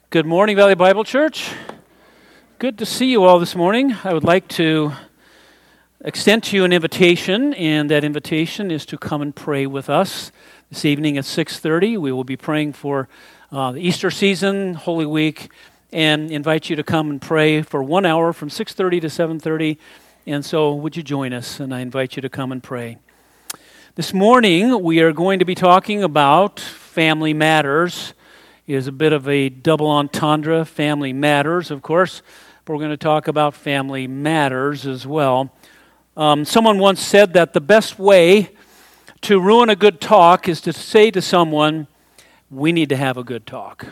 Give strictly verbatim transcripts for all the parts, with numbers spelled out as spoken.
Good morning, Valley Bible Church. Good to see you all this morning. I would like to extend to you an invitation, and that invitation is to come and pray with us this evening at six thirty. We will be praying for uh, the Easter season, Holy Week, and invite you to come and pray for one hour from six thirty to seven thirty. And so would you join us? And I invite you to come and pray. This morning, we are going to be talking about family matters. It is a bit of a double entendre, family matters, of course, but we're going to talk about family matters as well. Um, someone once said that the best way to ruin a good talk is to say to someone, we need to have a good talk.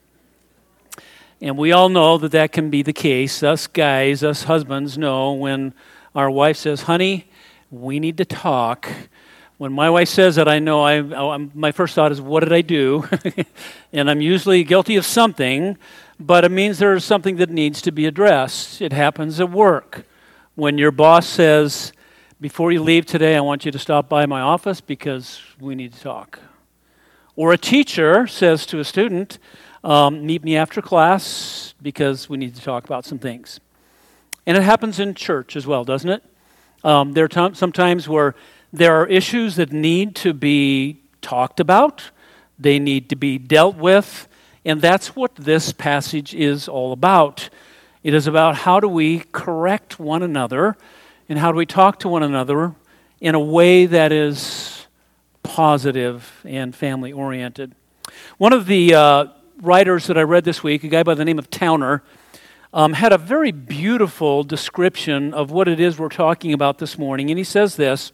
And we all know that that can be the case. Us guys, us husbands know when our wife says, honey, we need to talk. When my wife says that, I know I, I'm, my first thought is, what did I do? And I'm usually guilty of something, but it means there's something that needs to be addressed. It happens at work. When your boss says, before you leave today, I want you to stop by my office because we need to talk. Or a teacher says to a student, um, meet me after class because we need to talk about some things. And it happens in church as well, doesn't it? Um, there are t- some times where there are issues that need to be talked about. They need to be dealt with. And that's what this passage is all about. It is about how do we correct one another and how do we talk to one another in a way that is positive and family-oriented. One of the uh, writers that I read this week, a guy by the name of Towner, um, had a very beautiful description of what it is we're talking about this morning. And he says this.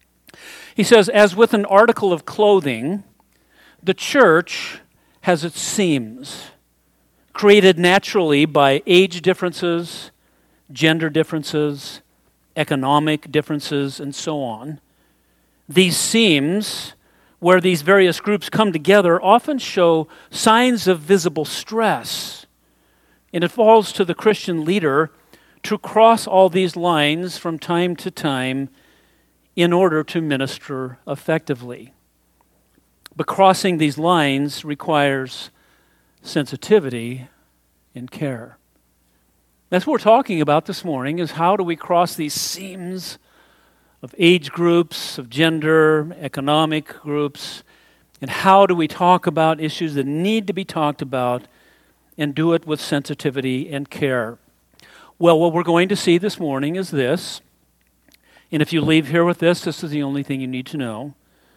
He says, as with an article of clothing, the church has its seams, created naturally by age differences, gender differences, economic differences, and so on. These seams, where these various groups come together, often show signs of visible stress. And it falls to the Christian leader to cross all these lines from time to time in order to minister effectively. But crossing these lines requires sensitivity and care. That's what we're talking about this morning, is how do we cross these seams of age groups, of gender, economic groups, and how do we talk about issues that need to be talked about and do it with sensitivity and care. Well, what we're going to see this morning is this. And if you leave here with this, this is the only thing you need to know.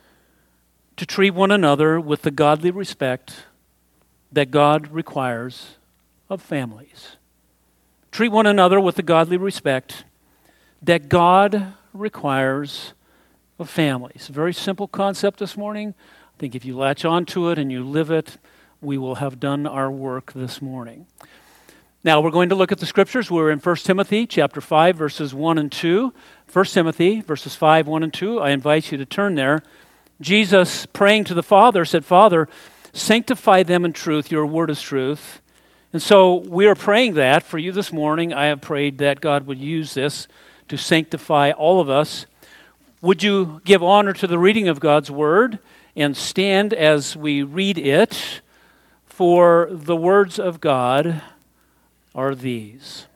To treat one another with the godly respect that God requires of families. Treat one another with the godly respect that God requires of families. A very simple concept this morning. I think if you latch onto it and you live it, we will have done our work this morning. Now, we're going to look at the scriptures. We're in First Timothy chapter five, verses one and two. First Timothy, verses five, one and two. I invite you to turn there. Jesus, praying to the Father, said, Father, sanctify them in truth. Your word is truth. And so we are praying that for you this morning. I have prayed that God would use this to sanctify all of us. Would you give honor to the reading of God's word and stand as we read it? For the words of God are these.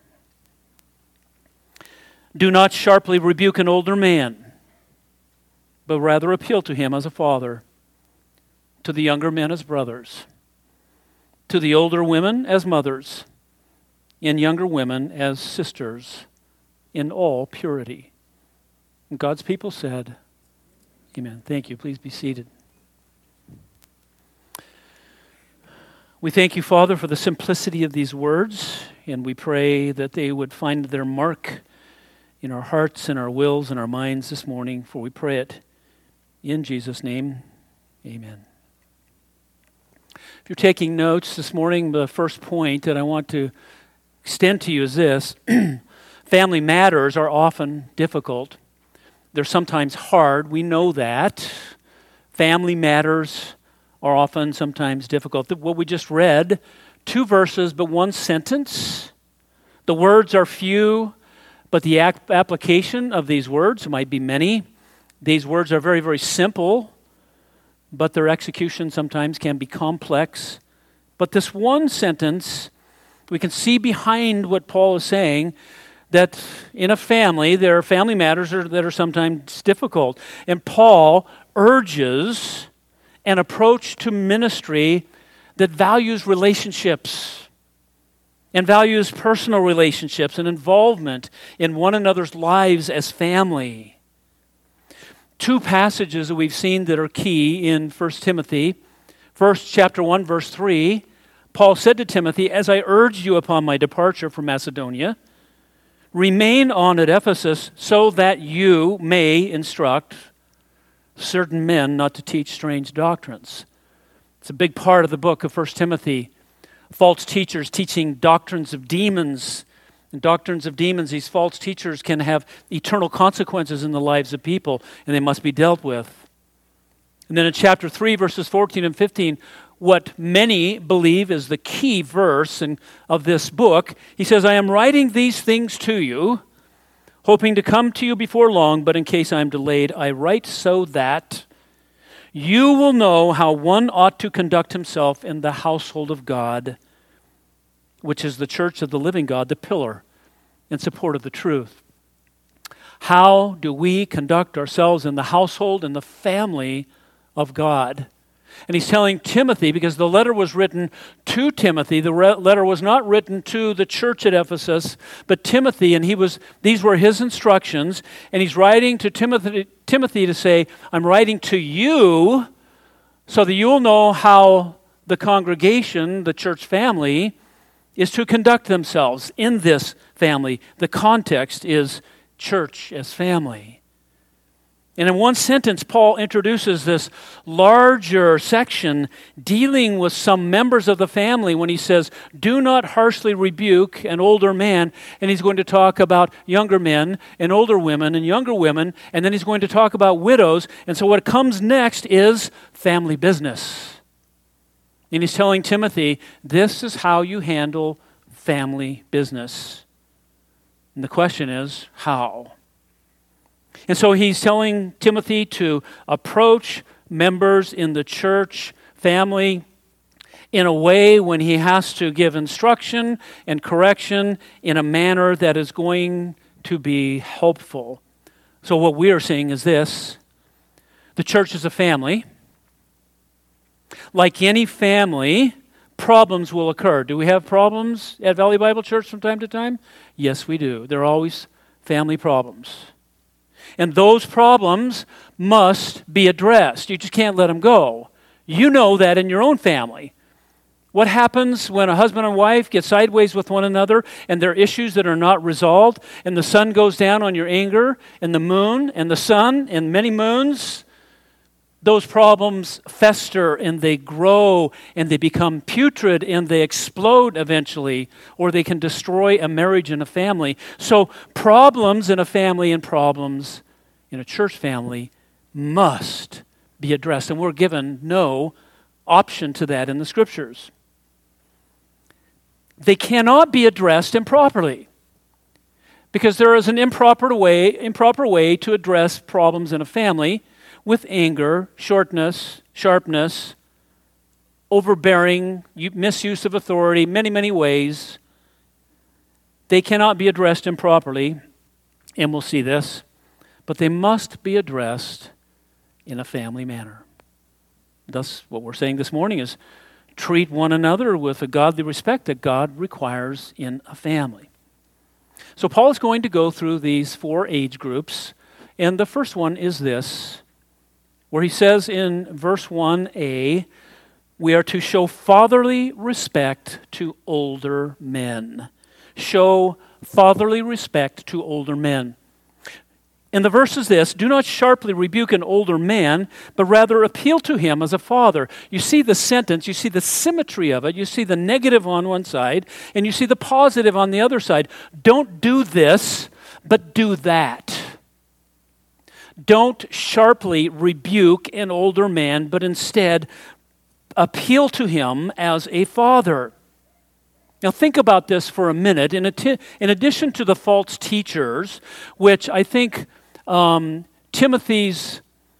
Do not sharply rebuke an older man, but rather appeal to him as a father, to the younger men as brothers, to the older women as mothers, and younger women as sisters, in all purity. And God's people said, amen. Thank you. Please be seated. We thank you, Father, for the simplicity of these words, and we pray that they would find their mark in our hearts and our wills and our minds this morning, for we pray it in Jesus' name. Amen. If you're taking notes this morning, the first point that I want to extend to you is this. Family matters are often difficult. They're sometimes hard. We know that. Family matters are often sometimes difficult. What we just read, two verses but one sentence. The words are few, but the ap- application of these words might be many. These words are very, very simple, but their execution sometimes can be complex But this one sentence, we can see behind what Paul is saying, that in a family, there are family matters that are sometimes difficult. And Paul urges an approach to ministry that values relationships and values personal relationships and involvement in one another's lives as family. Two passages that we've seen that are key in First Timothy. First, chapter one, verse three, Paul said to Timothy, "As I urged you upon my departure from Macedonia, remain on at Ephesus so that you may instruct certain men not to teach strange doctrines." It's a big part of the book of First Timothy. False teachers teaching doctrines of demons. And doctrines of demons, these false teachers can have eternal consequences in the lives of people, and they must be dealt with. And then in chapter three, verses fourteen and fifteen, what many believe is the key verse in, of this book, he says, "I am writing these things to you, hoping to come to you before long, but in case I am delayed, I write so that you will know how one ought to conduct himself in the household of God, which is the church of the living God, the pillar in support of the truth." How do we conduct ourselves in the household and the family of God? And he's telling Timothy, because the letter was written to Timothy, the re- letter was not written to the church at Ephesus, but Timothy, and he was these were his instructions, and he's writing to Timothy, Timothy to say, "I'm writing to you so that you'll know how the congregation, the church family, is to conduct themselves in this family." The context is church as family. And in one sentence, Paul introduces this larger section dealing with some members of the family when he says, "Do not harshly rebuke an older man." And he's going to talk about younger men and older women and younger women. And then he's going to talk about widows. And so what comes next is family business. And he's telling Timothy, this is how you handle family business. And the question is, how? And so he's telling Timothy to approach members in the church family in a way when he has to give instruction and correction in a manner that is going to be helpful. So what we are saying is this: the church is a family. Like any family, problems will occur. Do we have problems at Valley Bible Church from time to time? Yes, we do. There are always family problems. And those problems must be addressed. You just can't let them go. You know that in your own family. What happens when a husband and wife get sideways with one another and there are issues that are not resolved, and the sun goes down on your anger, and the moon and the sun and many moons? Those problems fester and they grow and they become putrid and they explode eventually, or they can destroy a marriage and a family. So problems in a family and problems in a church family must be addressed, and we're given no option to that in the Scriptures. They cannot be addressed improperly, because there is an improper way, improper way to address problems in a family with anger, shortness, sharpness, overbearing, misuse of authority, many, many ways. They cannot be addressed improperly, and we'll see this, but they must be addressed in a family manner. Thus, what we're saying this morning is treat one another with a godly respect that God requires in a family. So Paul is going to go through these four age groups, and the first one is this, where he says in verse one a, we are to show fatherly respect to older men. Show fatherly respect to older men. And the verse is this: do not sharply rebuke an older man, but rather appeal to him as a father. You see the sentence, you see the symmetry of it, you see the negative on one side, and you see the positive on the other side. Don't do this, but do that. Don't sharply rebuke an older man, but instead appeal to him as a father. Now think about this for a minute. In, ati- in addition to the false teachers, which I think um, Timothy's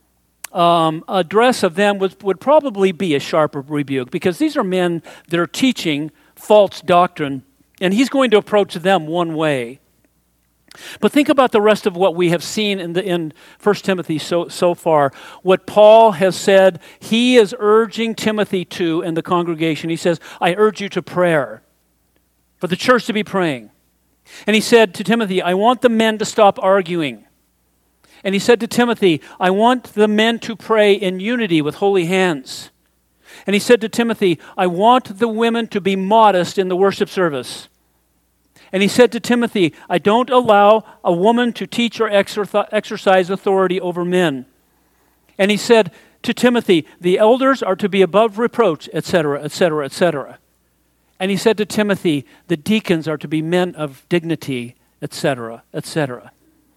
um, address of them would, would probably be a sharper rebuke, because these are men that are teaching false doctrine, and he's going to approach them one way. But think about the rest of what we have seen in the in First Timothy so, so far. What Paul has said, he is urging Timothy to in the congregation. He says, I urge you to prayer, for the church to be praying. And he said to Timothy, I want the men to stop arguing. And he said to Timothy, I want the men to pray in unity with holy hands. And he said to Timothy, I want the women to be modest in the worship service. And he said to Timothy, I don't allow a woman to teach or exercise authority over men. And he said to Timothy, the elders are to be above reproach, et cetera, et cetera, et cetera. And he said to Timothy, the deacons are to be men of dignity, et cetera, et cetera.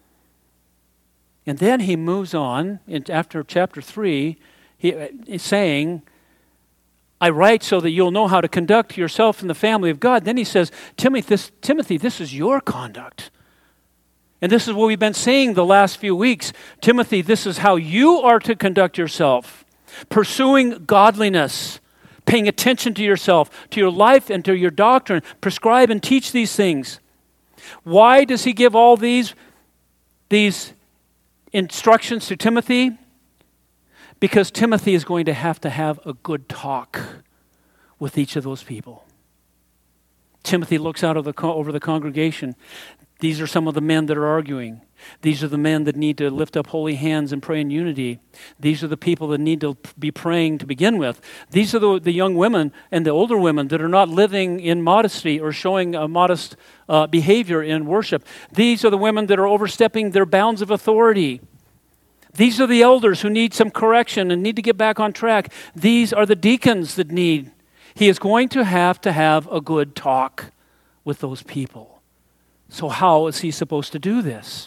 And then he moves on, in, after chapter three, he, he's saying, I write so that you'll know how to conduct yourself in the family of God. Then he says, Timothy this, Timothy, this is your conduct. And this is what we've been saying the last few weeks. Timothy, this is how you are to conduct yourself. Pursuing godliness, paying attention to yourself, to your life and to your doctrine. Prescribe and teach these things. Why does he give all these, these instructions to Timothy? Because Timothy is going to have to have a good talk with each of those people. Timothy looks out of the, over the congregation. These are some of the men that are arguing. These are the men that need to lift up holy hands and pray in unity. These are the people that need to be praying to begin with. These are the, the young women and the older women that are not living in modesty or showing a modest uh, behavior in worship. These are the women that are overstepping their bounds of authority. These are the elders who need some correction and need to get back on track. These are the deacons that need. He is going to have to have a good talk with those people. So how is he supposed to do this?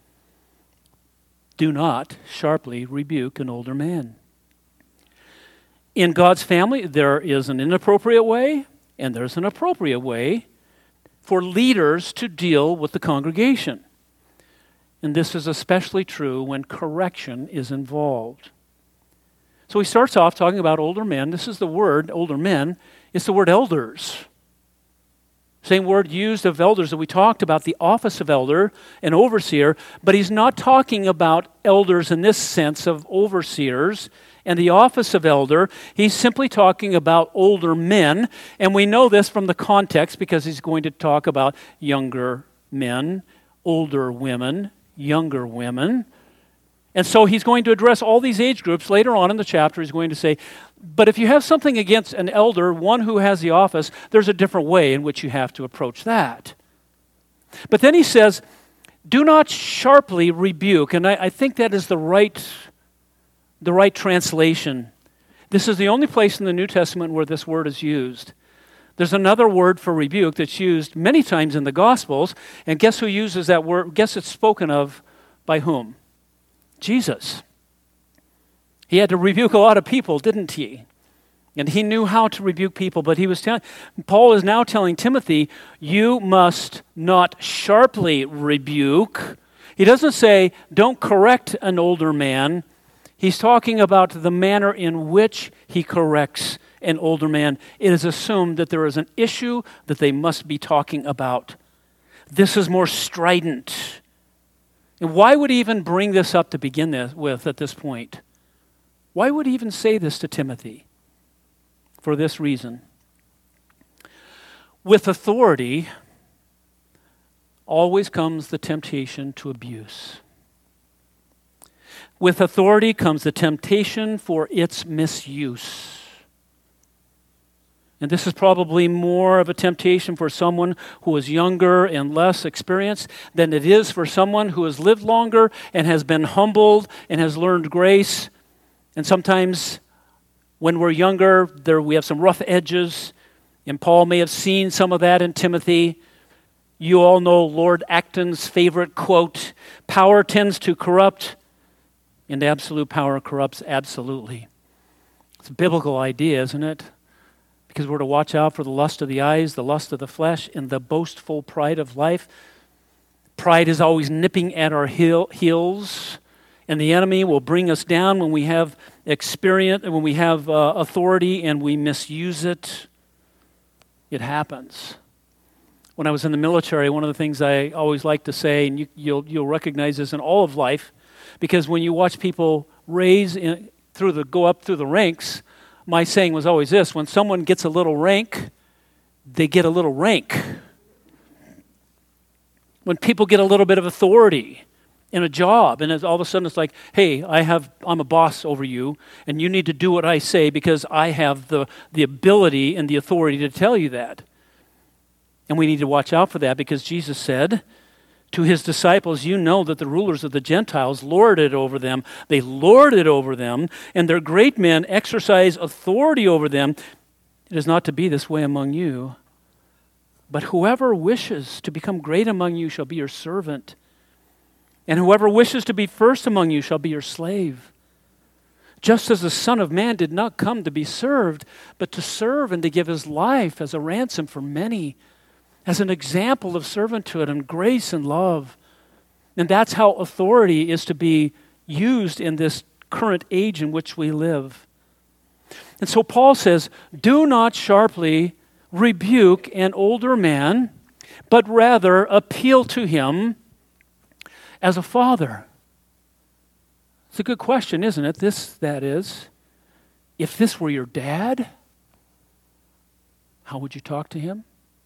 Do not sharply rebuke an older man. In God's family, there is an inappropriate way and there's an appropriate way for leaders to deal with the congregation. And this is especially true when correction is involved. So he starts off talking about older men. This is the word, older men. It's the word elders. Same word used of elders that we talked about, the office of elder and overseer. But he's not talking about elders in this sense of overseers and the office of elder. He's simply talking about older men. And we know this from the context because he's going to talk about younger men, older women, younger women. And so he's going to address all these age groups. Later on in the chapter, he's going to say, but if you have something against an elder, one who has the office, there's a different way in which you have to approach that. But then he says, do not sharply rebuke. And I, I think that is the right, the right translation. This is the only place in the New Testament where this word is used. There's another word for rebuke that's used many times in the Gospels, and guess who uses that word? Guess it's spoken of by whom? Jesus. He had to rebuke a lot of people, didn't he? And he knew how to rebuke people, but he was telling, Paul is now telling Timothy, you must not sharply rebuke. He doesn't say, don't correct an older man. He's talking about the manner in which he corrects an older man. It is assumed that there is an issue that they must be talking about. This is more strident. And why would he even bring this up to begin this with at this point? Why would he even say this to Timothy? For this reason. With authority always comes the temptation to abuse. With authority comes the temptation for its misuse. And this is probably more of a temptation for someone who is younger and less experienced than it is for someone who has lived longer and has been humbled and has learned grace. And sometimes when we're younger, there we have some rough edges. And Paul may have seen some of that in Timothy. You all know Lord Acton's favorite quote, power tends to corrupt, and absolute power corrupts absolutely. It's a biblical idea, isn't it? Because we're to watch out for the lust of the eyes, the lust of the flesh, and the boastful pride of life. Pride is always nipping at our heel, heels, And the enemy will bring us down when we have experience, when we have uh, authority and we misuse it. It happens. When I was in the military, one of the things I always like to say, and you, you'll you'll recognize this in all of life, because when you watch people raise in, through the go up through the ranks, my saying was always this: when someone gets a little rank, they get a little rank. When people get a little bit of authority in a job, and all of a sudden it's like, hey, I have, I'm a boss over you, and you need to do what I say because I have the, the ability and the authority to tell you that. And we need to watch out for that, because Jesus said to his disciples, you know that the rulers of the Gentiles lord it over them. They lord it over them, and their great men exercise authority over them. It is not to be this way among you. But whoever wishes to become great among you shall be your servant. And whoever wishes to be first among you shall be your slave. Just as the Son of Man did not come to be served, but to serve and to give his life as a ransom for many, as an example of servanthood and grace and love. And that's how authority is to be used in this current age in which we live. And so Paul says, do not sharply rebuke an older man, but rather appeal to him as a father. It's a good question, isn't it? This, that is, if this were your dad, how would you talk to him?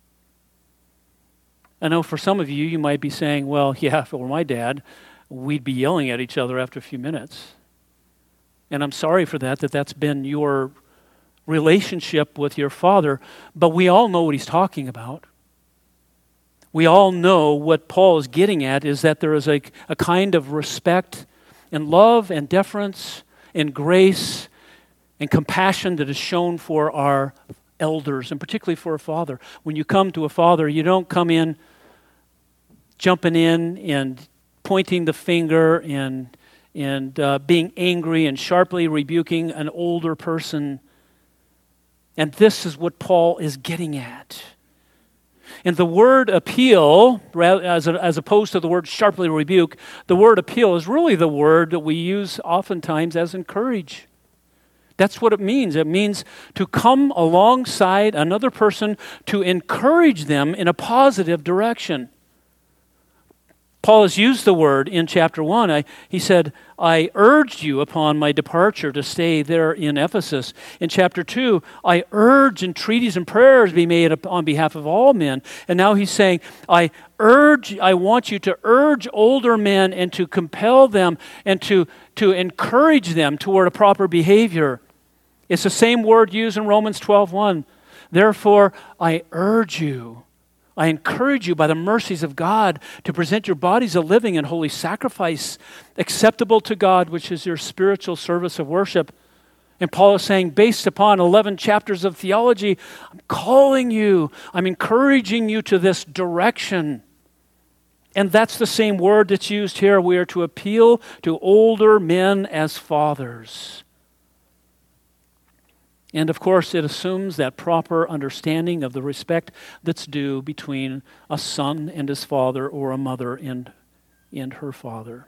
I know for some of you, you might be saying, well, yeah, if it were my dad, we'd be yelling at each other after a few minutes. And I'm sorry for that, that that's been your relationship with your father, but we all know what he's talking about. We all know what Paul is getting at is that there is a, a kind of respect and love and deference and grace and compassion that is shown for our elders, and particularly for a father. When you come to a father, you don't come in jumping in and pointing the finger and, and uh, being angry and sharply rebuking an older person. And this is what Paul is getting at. And the word appeal, as, a, as opposed to the word sharply rebuke, the word appeal is really the word that we use oftentimes as encourage. That's what it means. It means to come alongside another person to encourage them in a positive direction. Paul has used the word in chapter one. I, he said, I urged you upon my departure to stay there in Ephesus. In chapter two, I urge entreaties and prayers be made on behalf of all men. And now he's saying, I urge, I want you to urge older men and to compel them and to, to encourage them toward a proper behavior. It's the same word used in Romans twelve one. Therefore, I urge you, I encourage you by the mercies of God to present your bodies a living and holy sacrifice, acceptable to God, which is your spiritual service of worship. And Paul is saying, based upon eleven chapters of theology, I'm calling you, I'm encouraging you to this direction. And that's the same word that's used here. We are to appeal to older men as fathers. And of course, it assumes that proper understanding of the respect that's due between a son and his father, or a mother and, and her father.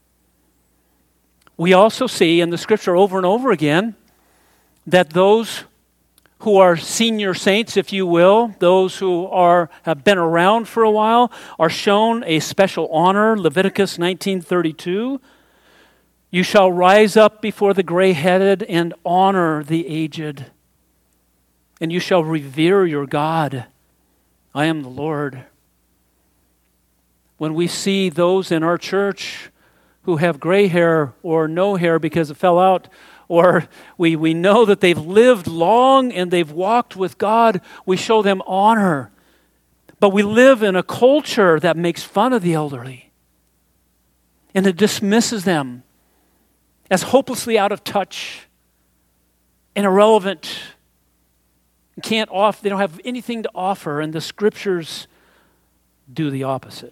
We also see in the scripture over and over again that those who are senior saints, if you will, those who are have been around for a while, are shown a special honor. Leviticus nineteen thirty-two. You shall rise up before the gray-headed and honor the aged, and you shall revere your God. I am the Lord. When we see those in our church who have gray hair or no hair because it fell out, or we, we know that they've lived long and they've walked with God, we show them honor. But we live in a culture that makes fun of the elderly, and it dismisses them as hopelessly out of touch and irrelevant. And can't off, they don't have anything to offer, and the scriptures do the opposite.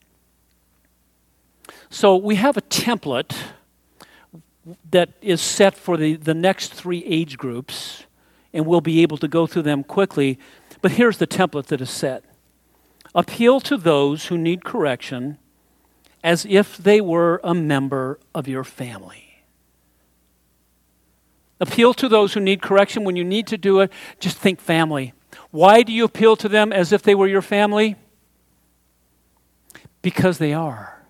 So we have a template that is set for the, the next three age groups, and we'll be able to go through them quickly. But here's the template that is set. Appeal to those who need correction as if they were a member of your family. Appeal to those who need correction. When you need to do it, just think family. Why do you appeal to them as if they were your family? Because they are.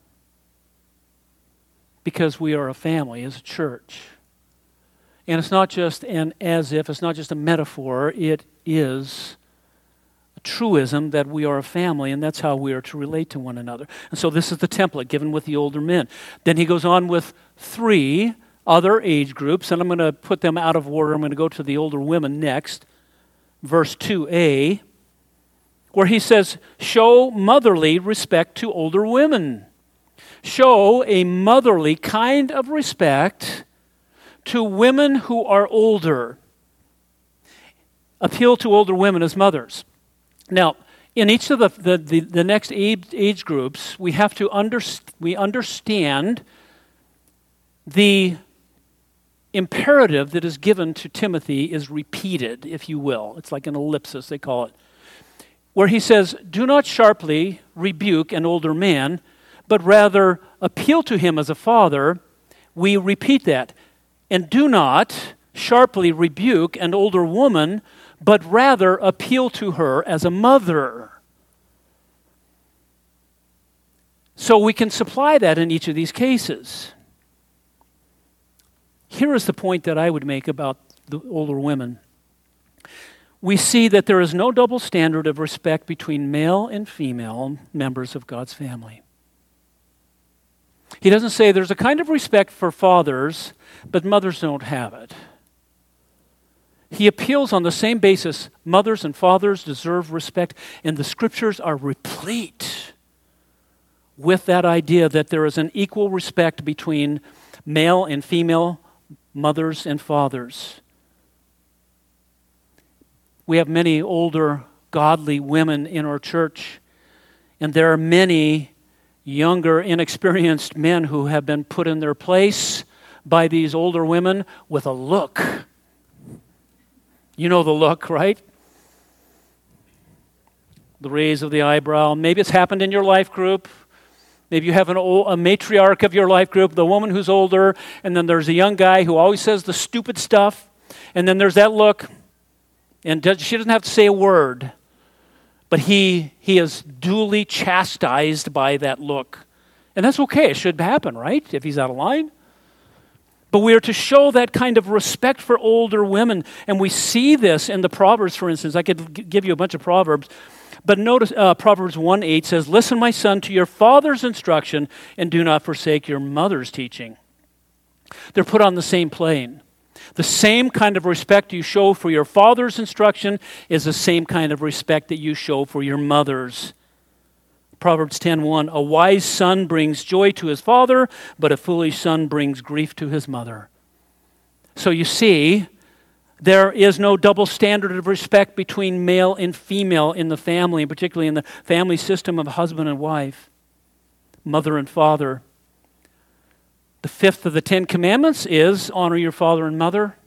Because we are a family as a church. And it's not just an as if, it's not just a metaphor, it is a truism that we are a family, and that's how we are to relate to one another. And so this is the template given with the older men. Then he goes on with three other age groups, and I'm going to put them out of order. I'm going to go to the older women next. Verse two a, where he says, show motherly respect to older women. Show a motherly kind of respect to women who are older. Appeal to older women as mothers. Now, in each of the, the, the, the next age, age groups, we have to under, we understand the imperative that is given to Timothy is repeated, if you will. It's like an ellipsis, they call it. Where he says, do not sharply rebuke an older man, but rather appeal to him as a father. We repeat that. And do not sharply rebuke an older woman, but rather appeal to her as a mother. So we can supply that in each of these cases. Here is the point that I would make about the older women. We see that there is no double standard of respect between male and female members of God's family. He doesn't say there's a kind of respect for fathers, but mothers don't have it. He appeals on the same basis. Mothers and fathers deserve respect, and the scriptures are replete with that idea that there is an equal respect between male and female mothers and fathers. We have many older, godly women in our church, and there are many younger, inexperienced men who have been put in their place by these older women with a look. You know the look, right? The raise of the eyebrow. Maybe it's happened in your life group. Maybe you have an old, a matriarch of your life group, the woman who's older, and then there's a young guy who always says the stupid stuff, and then there's that look, and does, she doesn't have to say a word, but he he is duly chastised by that look. And that's okay. It should happen, right? If he's out of line. But we are to show that kind of respect for older women. And we see this in the Proverbs, for instance. I could g- give you a bunch of Proverbs. But notice uh, Proverbs one eight says, listen, my son, to your father's instruction, and do not forsake your mother's teaching. They're put on the same plane. The same kind of respect you show for your father's instruction is the same kind of respect that you show for your mother's. Proverbs ten one, a wise son brings joy to his father, but a foolish son brings grief to his mother. So you see, there is no double standard of respect between male and female in the family, and particularly in the family system of husband and wife, mother and father. The fifth of the Ten Commandments is honor your father and mother,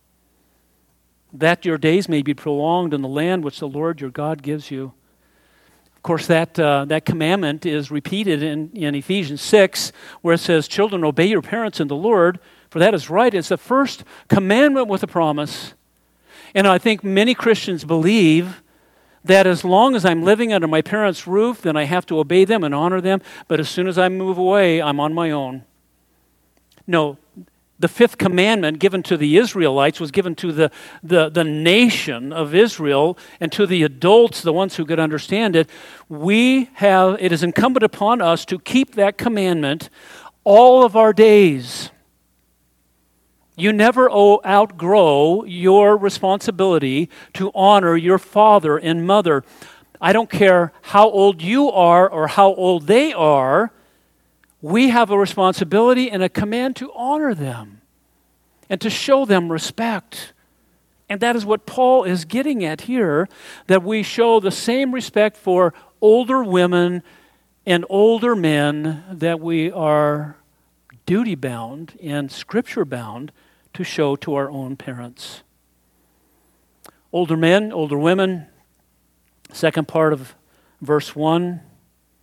that your days may be prolonged in the land which the Lord your God gives you. Of course, that uh, that commandment is repeated in, in Ephesians six, where it says, children, obey your parents in the Lord, for that is right. It's the first commandment with a promise. And I think many Christians believe that as long as I'm living under my parents' roof, then I have to obey them and honor them, but as soon as I move away, I'm on my own. No, the fifth commandment given to the Israelites was given to the, the, the nation of Israel and to the adults, the ones who could understand it. We have, it is incumbent upon us to keep that commandment all of our days. You never outgrow your responsibility to honor your father and mother. I don't care how old you are or how old they are. We have a responsibility and a command to honor them and to show them respect. And that is what Paul is getting at here, that we show the same respect for older women and older men that we are duty-bound and scripture-bound to show to our own parents. Older men, older women, second part of verse one,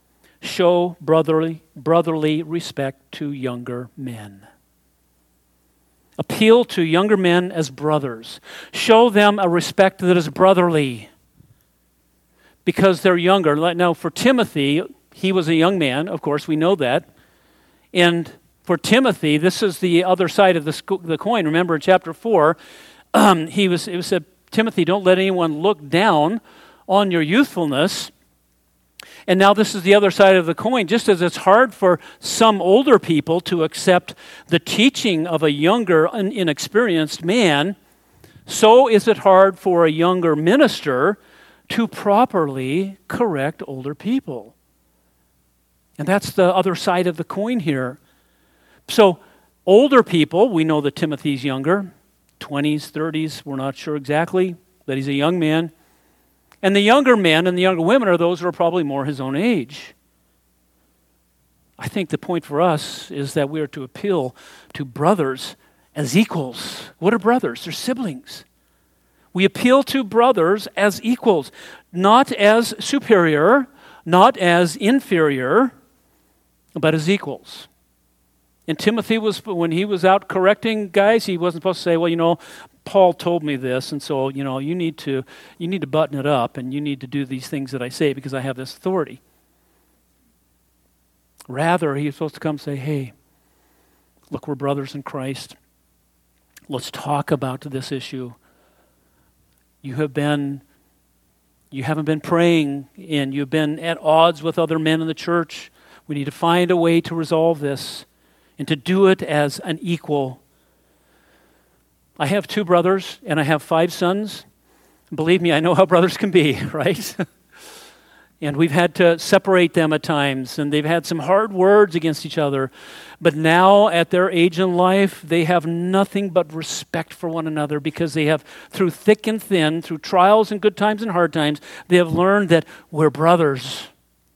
show brotherly, brotherly respect to younger men. Appeal to younger men as brothers. Show them a respect that is brotherly because they're younger. Now, for Timothy, he was a young man, of course, we know that. And for Timothy, this is the other side of the, sc- the coin. Remember in chapter four, um, he was, it was said, Timothy, don't let anyone look down on your youthfulness. And now this is the other side of the coin. Just as it's hard for some older people to accept the teaching of a younger, inexperienced man, so is it hard for a younger minister to properly correct older people. And that's the other side of the coin here. So older people, we know that Timothy's younger, twenties, thirties, we're not sure exactly, but he's a young man. And the younger men and the younger women are those who are probably more his own age. I think the point for us is that we are to appeal to brothers as equals. What are brothers? They're siblings. We appeal to brothers as equals, not as superior, not as inferior, but as equals. And Timothy was, when he was out correcting guys, he wasn't supposed to say, well, you know, Paul told me this, and so, you know, you need to you need to button it up, and you need to do these things that I say because I have this authority. Rather, he was supposed to come and say, hey, look, we're brothers in Christ. Let's talk about this issue. You have been, you haven't been praying, and you've been at odds with other men in the church. We need to find a way to resolve this and to do it as an equal. I have two brothers, and I have five sons. Believe me, I know how brothers can be, right? And we've had to separate them at times, and they've had some hard words against each other. But now, at their age in life, they have nothing but respect for one another because they have, through thick and thin, through trials and good times and hard times, they have learned that we're brothers,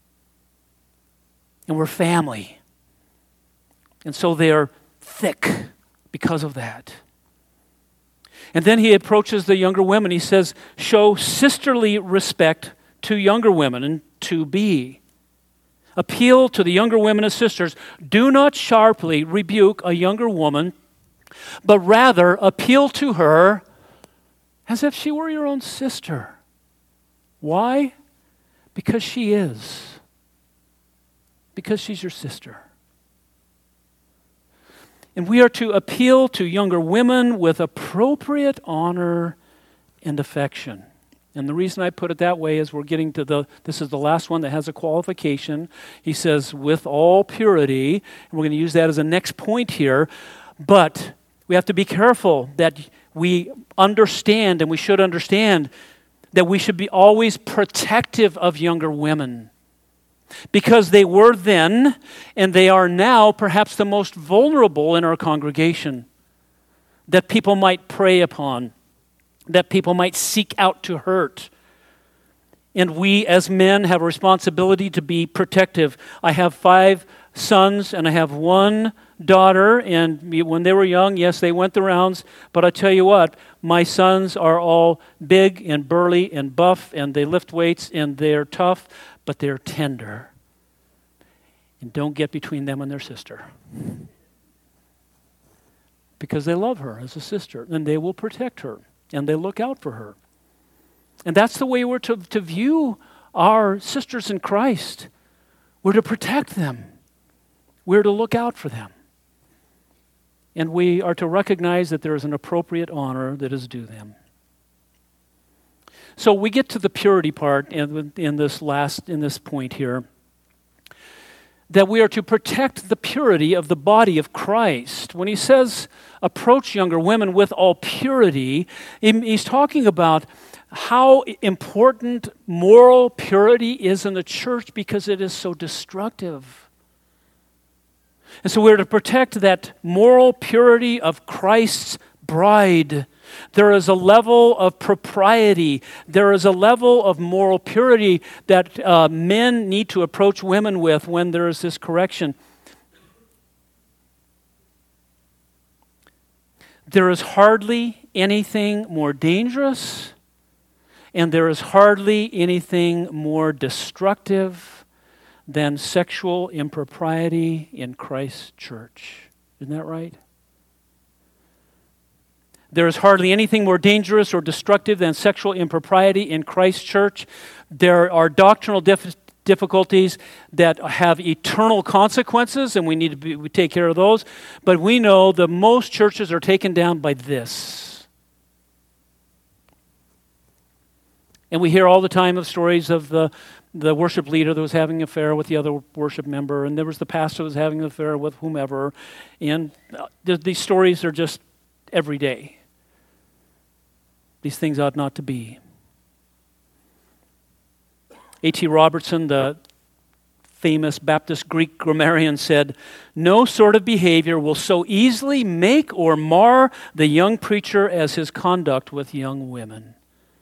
and we're family. And so they are thick because of that. And then he approaches the younger women. He says, show sisterly respect to younger women and to be. Appeal to the younger women as sisters. Do not sharply rebuke a younger woman, but rather appeal to her as if she were your own sister. Why? Because she is. Because she's your sister. And we are to appeal to younger women with appropriate honor and affection. And the reason I put it that way is we're getting to the, this is the last one that has a qualification. He says, with all purity, and we're going to use that as a next point here, but we have to be careful that we understand, and we should understand, that we should be always protective of younger women. Because they were then, and they are now, perhaps the most vulnerable in our congregation, that people might prey upon, that people might seek out to hurt. And we as men have a responsibility to be protective. I have five sons and I have one daughter, and when they were young, yes, they went the rounds, but I tell you what, my sons are all big and burly and buff, and they lift weights, and they're tough, but they're tender. And don't get between them and their sister. Because they love her as a sister, and they will protect her, and they look out for her. And that's the way we're to, to view our sisters in Christ. We're to protect them. We're to look out for them. And we are to recognize that there is an appropriate honor that is due them. So we get to the purity part in, in this last, in this point here, that we are to protect the purity of the body of Christ. When he says, approach younger women with all purity, he's talking about how important moral purity is in the church because it is so destructive. And so we're to protect that moral purity of Christ's bride. There is a level of propriety. There is a level of moral purity that uh, men need to approach women with when there is this correction. There is hardly anything more dangerous, and there is hardly anything more destructive than sexual impropriety in Christ's church. Isn't that right? There is hardly anything more dangerous or destructive than sexual impropriety in Christ's church. There are doctrinal dif- difficulties that have eternal consequences, and we need to be, we take care of those. But we know that most churches are taken down by this. And we hear all the time of stories of the, the worship leader that was having an affair with the other worship member, and there was the pastor who was having an affair with whomever. And th- these stories are just every day. These things ought not to be. A T Robertson, the famous Baptist Greek grammarian, said, "No sort of behavior will so easily make or mar the young preacher as his conduct with young women."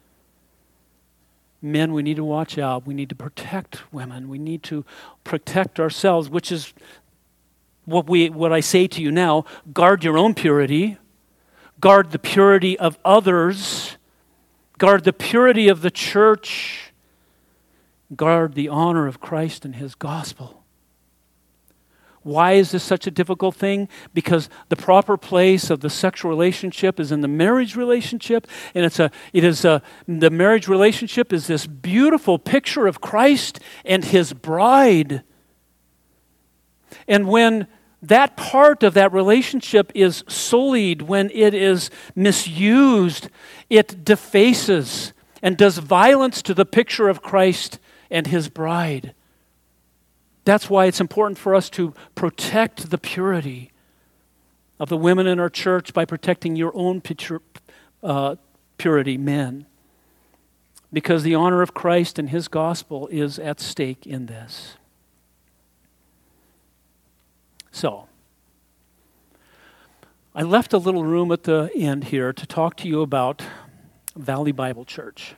Men, we need to watch out. We need to protect women. We need to protect ourselves, which is what we what I say to you now. Guard your own purity. Guard the purity of others. Guard the purity of the church. Guard the honor of Christ and His gospel. Why is this such a difficult thing? Because the proper place of the sexual relationship is in the marriage relationship, and it's a it is a the marriage relationship is this beautiful picture of Christ and His bride. And when that part of that relationship is sullied, when it is misused, it defaces and does violence to the picture of Christ and His bride. That's why it's important for us to protect the purity of the women in our church by protecting your own picture, uh, purity, men. Because the honor of Christ and His gospel is at stake in this. So, I left a little room at the end here to talk to you about Valley Bible Church.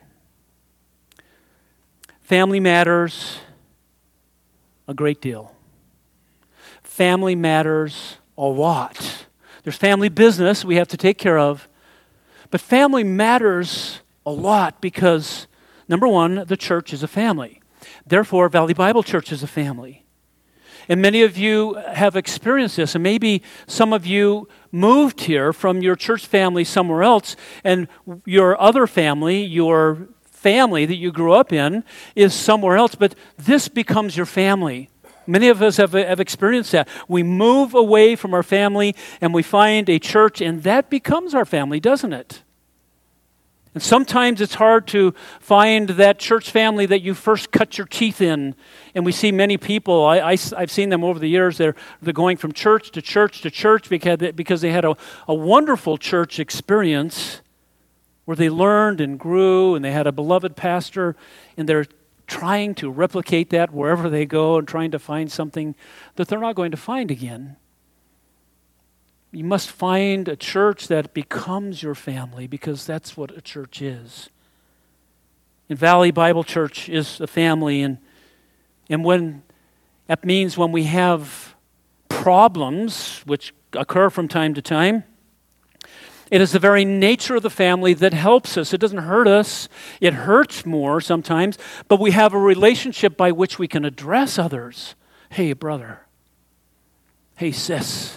Family matters a great deal. Family matters a lot. There's family business we have to take care of, but family matters a lot because, number one, the church is a family. Therefore, Valley Bible Church is a family. And many of you have experienced this, and maybe some of you moved here from your church family somewhere else, and your other family, your family that you grew up in, is somewhere else, but this becomes your family. Many of us have, have experienced that. We move away from our family, and we find a church, and that becomes our family, doesn't it? And sometimes it's hard to find that church family that you first cut your teeth in. And we see many people, I, I, I've seen them over the years, they're, they're going from church to church to church because they, because they had a, a wonderful church experience where they learned and grew and they had a beloved pastor, and they're trying to replicate that wherever they go and trying to find something that they're not going to find again. You must find a church that becomes your family, because that's what a church is. And Valley Bible Church is a family, and and when that means when we have problems, which occur from time to time, it is the very nature of the family that helps us. It doesn't hurt us. It hurts more sometimes, but we have a relationship by which we can address others. Hey, brother. Hey, sis.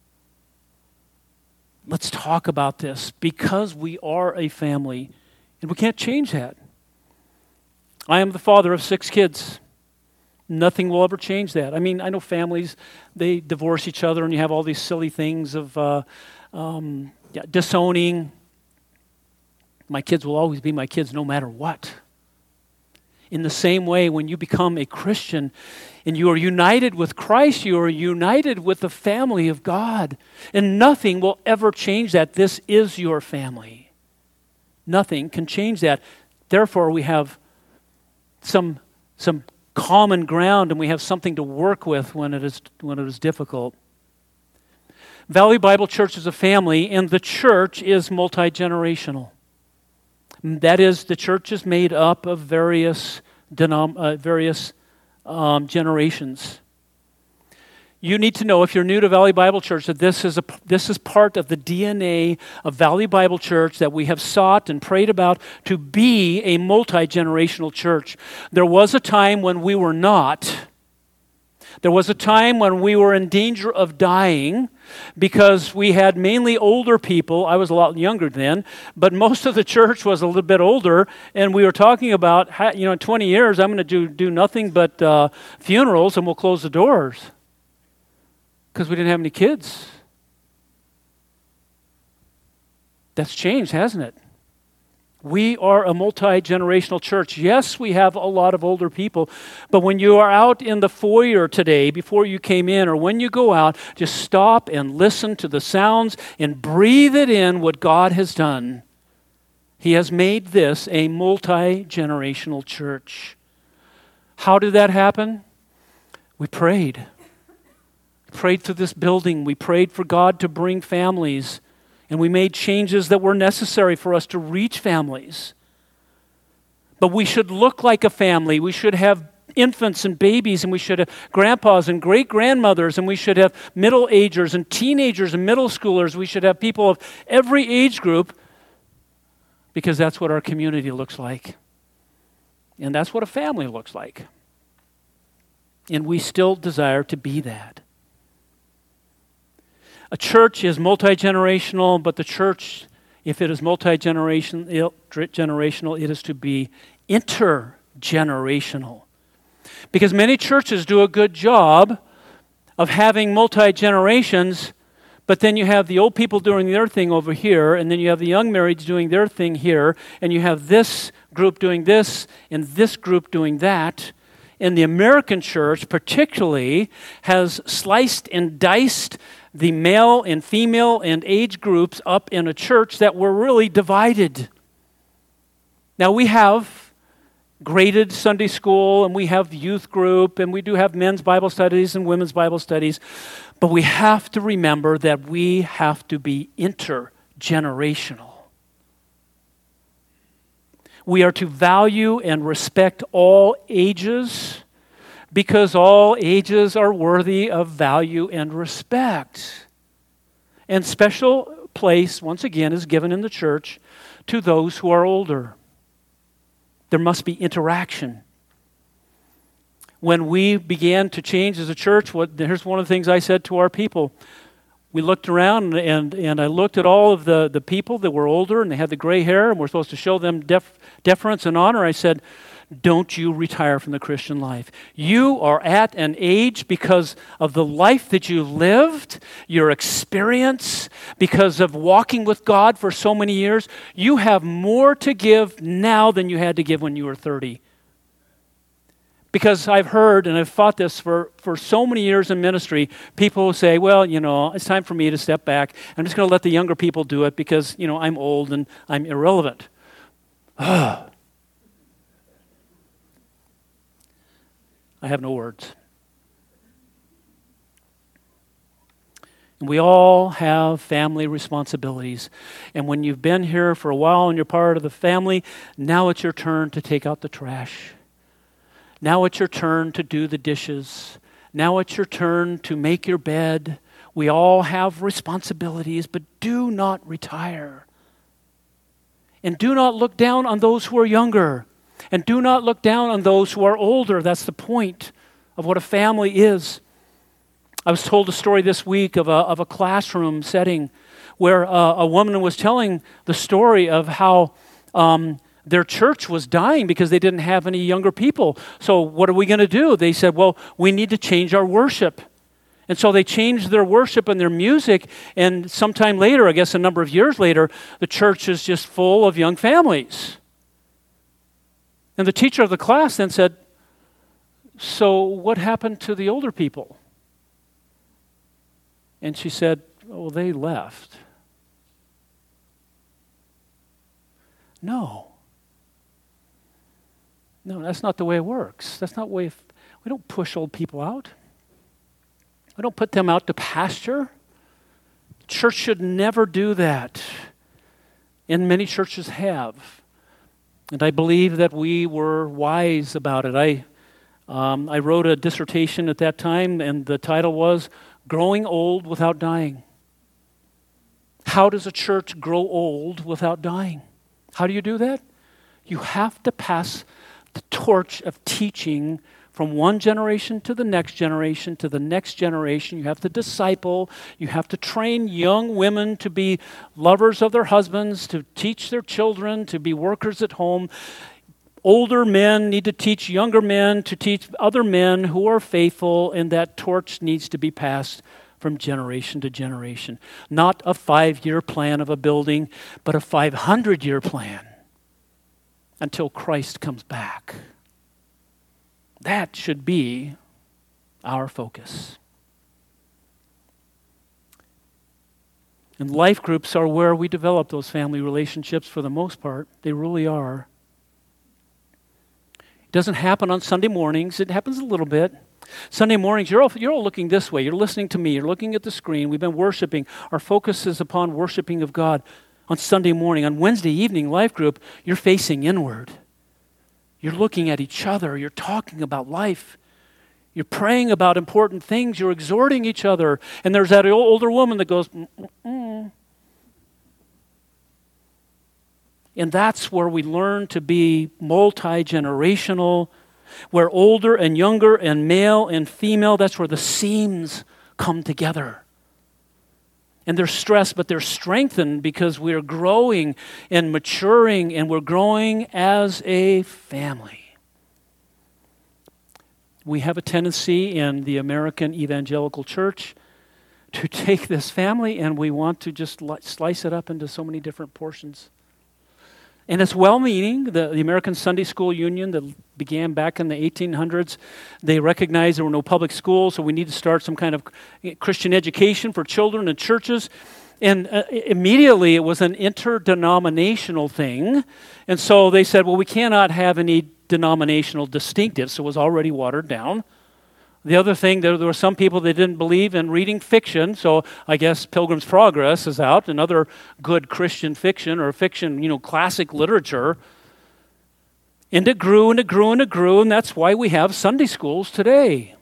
Let's talk about this, because we are a family, and we can't change that. I am the father of six kids. Nothing will ever change that. I mean, I know families, they divorce each other, and you have all these silly things of uh, um, yeah, disowning. My kids will always be my kids no matter what. In the same way, when you become a Christian and you are united with Christ, you are united with the family of God. And nothing will ever change that. This is your family. Nothing can change that. Therefore, we have some, some common ground, and we have something to work with when it is, when it is difficult. Valley Bible Church is a family, and the church is multi-generational. That is, the church is made up of various denom- uh, various um, generations. You need to know, if you're new to Valley Bible Church, that this is a this is part of the D N A of Valley Bible Church, that we have sought and prayed about to be a multi-generational church. There was a time when we were not, There was a time when we were in danger of dying because we had mainly older people. I was a lot younger then, but most of the church was a little bit older, and we were talking about, how, you know, in twenty years, I'm going to do, do nothing but uh, funerals, and we'll close the doors because we didn't have any kids. That's changed, hasn't it? We are a multi-generational church. Yes, we have a lot of older people, but when you are out in the foyer today, before you came in, or when you go out, just stop and listen to the sounds and breathe it in what God has done. He has made this a multi-generational church. How did that happen? We prayed. We prayed through this building. We prayed for God to bring families. And we made changes that were necessary for us to reach families. But we should look like a family. We should have infants and babies, and we should have grandpas and great-grandmothers, and we should have middle-agers and teenagers and middle schoolers. We should have people of every age group, because that's what our community looks like. And that's what a family looks like. And we still desire to be that. A church is multi-generational, but the church, if it is multi-generational, generational, it is to be intergenerational. Because many churches do a good job of having multi-generations, but then you have the old people doing their thing over here, and then you have the young marrieds doing their thing here, and you have this group doing this, and this group doing that. And the American church particularly has sliced and diced the male and female and age groups up in a church that were really divided. Now we have graded Sunday school, and we have youth group, and we do have men's Bible studies and women's Bible studies, but we have to remember that we have to be intergenerational. We are to value and respect all ages, because all ages are worthy of value and respect. And special place, once again, is given in the church to those who are older. There must be interaction. When we began to change as a church, what, here's one of the things I said to our people. We looked around, and, and I looked at all of the, the people that were older, and they had the gray hair, and we're supposed to show them def, deference and honor. I said, don't you retire from the Christian life. You are at an age because of the life that you lived, your experience, because of walking with God for so many years. You have more to give now than you had to give when you were thirty. Because I've heard, and I've fought this for, for so many years in ministry, people who say, well, you know, it's time for me to step back. I'm just going to let the younger people do it because, you know, I'm old and I'm irrelevant. I have no words. And we all have family responsibilities. And when you've been here for a while and you're part of the family, now it's your turn to take out the trash. Now it's your turn to do the dishes. Now it's your turn to make your bed. We all have responsibilities, but do not retire. And do not look down on those who are younger. And do not look down on those who are older. That's the point of what a family is. I was told a story this week of a, of a classroom setting where uh, a woman was telling the story of how um, their church was dying because they didn't have any younger people. So what are we going to do? They said, well, we need to change our worship. And so they changed their worship and their music, and sometime later, I guess a number of years later, the church is just full of young families. And the teacher of the class then said, so what happened to the older people? And she said, oh, they left. No. No, that's not the way it works. That's not the way, if, we don't push old people out. We don't put them out to pasture. Church should never do that. And many churches have. And I believe that we were wise about it. I um, I wrote a dissertation at that time, and the title was Growing Old Without Dying. How does a church grow old without dying? How do you do that? You have to pass the torch of teaching from one generation to the next generation to the next generation. You have to disciple. You have to train young women to be lovers of their husbands, to teach their children, to be workers at home. Older men need to teach younger men, to teach other men who are faithful, and that torch needs to be passed from generation to generation. Not a five-year plan of a building, but a five hundred year plan until Christ comes back. That should be our focus. And life groups are where we develop those family relationships for the most part. They really are. It doesn't happen on Sunday mornings. It happens a little bit. Sunday mornings, you're all, you're all looking this way. You're listening to me. You're looking at the screen. We've been worshiping. Our focus is upon worshiping of God on Sunday morning. On Wednesday evening, life group, you're facing inward. You're looking at each other. You're talking about life. You're praying about important things. You're exhorting each other. And there's that older woman that goes, mm-mm. And that's where we learn to be multi-generational, where older and younger and male and female, that's where the seams come together. And they're stressed, but they're strengthened because we're growing and maturing, and we're growing as a family. We have a tendency in the American evangelical church to take this family and we want to just slice it up into so many different portions. And it's well-meaning. The, the American Sunday School Union that began back in the eighteen hundreds, they recognized there were no public schools, so we need to start some kind of Christian education for children and churches. And uh, immediately it was an interdenominational thing. And so they said, well, we cannot have any denominational distinctives, so it was already watered down. The other thing, there, there were some people that didn't believe in reading fiction, so I guess Pilgrim's Progress is out, another good Christian fiction or fiction, you know, classic literature. And it grew and it grew and it grew, and that's why we have Sunday schools today.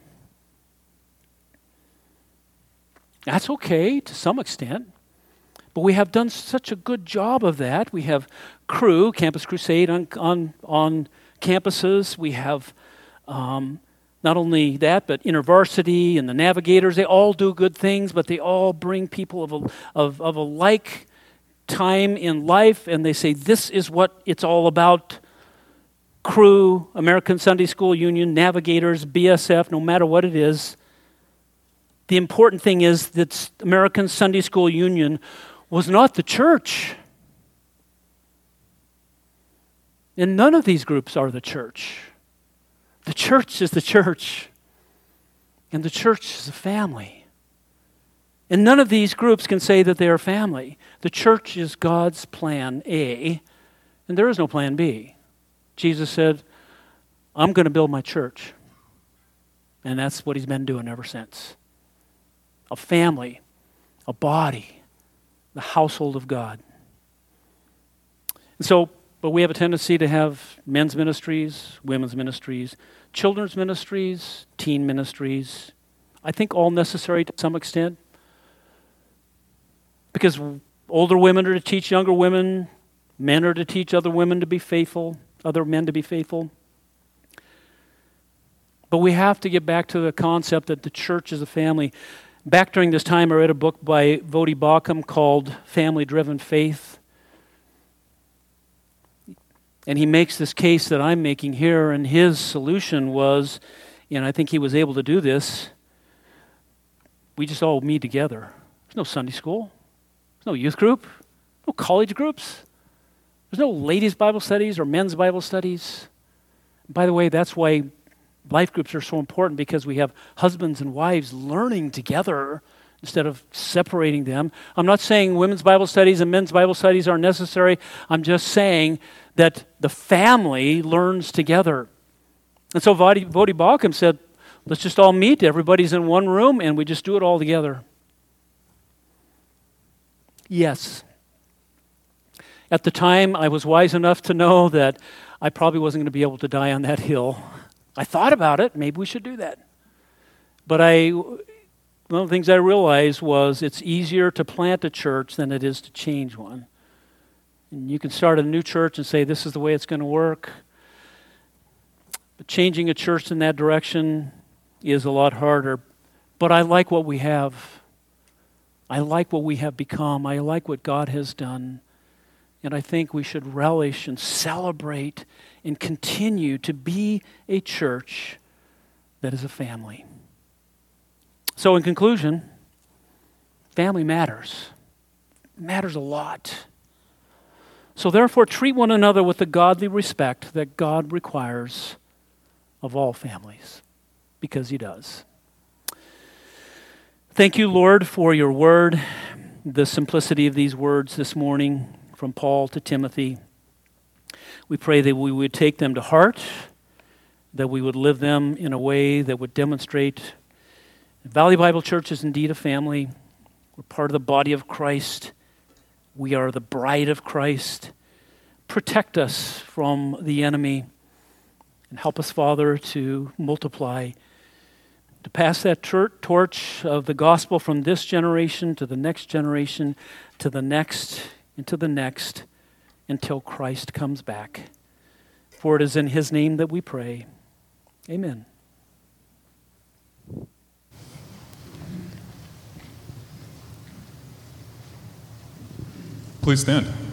That's okay to some extent, but we have done such a good job of that. We have Cru, Campus Crusade on on, on campuses. We have um, not only that, but InterVarsity and the Navigators. They all do good things, but they all bring people of a, of, of a like time in life, and they say, this is what it's all about. Cru, American Sunday School Union, Navigators, B S F, no matter what it is. The important thing is that American Sunday School Union was not the church. And none of these groups are the church. The church is the church. And the church is a family. And none of these groups can say that they are family. The church is God's plan A, and there is no plan B. Jesus said, I'm going to build my church. And that's what he's been doing ever since. A family, a body, the household of God. And so, but we have a tendency to have men's ministries, women's ministries, children's ministries, teen ministries. I think all necessary to some extent. Because older women are to teach younger women, men are to teach other women to be faithful, other men to be faithful. But we have to get back to the concept that the church is a family. Back during this time, I read a book by Voddie Baucham called Family Driven Faith. And he makes this case that I'm making here, and his solution was, and I think he was able to do this, we just all meet together. There's no Sunday school. There's no youth group. No college groups. There's no ladies' Bible studies or men's Bible studies. By the way, that's why life groups are so important, because we have husbands and wives learning together instead of separating them. I'm not saying women's Bible studies and men's Bible studies are necessary. I'm just saying that the family learns together. And so Voddie, Voddie Baucham said, let's just all meet. Everybody's in one room, and we just do it all together. Yes. At the time, I was wise enough to know that I probably wasn't going to be able to die on that hill. I thought about it. Maybe we should do that. But I, one of the things I realized was it's easier to plant a church than it is to change one. And you can start a new church and say, this is the way it's going to work. But changing a church in that direction is a lot harder. But I like what we have. I like what we have become. I like what God has done. And I think we should relish and celebrate and continue to be a church that is a family. So in conclusion, family matters. It matters a lot. So therefore, treat one another with the godly respect that God requires of all families, because he does. Thank you, Lord, for your word, the simplicity of these words this morning from Paul to Timothy. We pray that we would take them to heart, that we would live them in a way that would demonstrate Valley Bible Church is indeed a family. We're part of the body of Christ. We are the bride of Christ. Protect us from the enemy and help us, Father, to multiply, to pass that tor- torch of the gospel from this generation to the next generation, to the next, and to the next, until Christ comes back. For it is in his name that we pray. Amen. Please stand.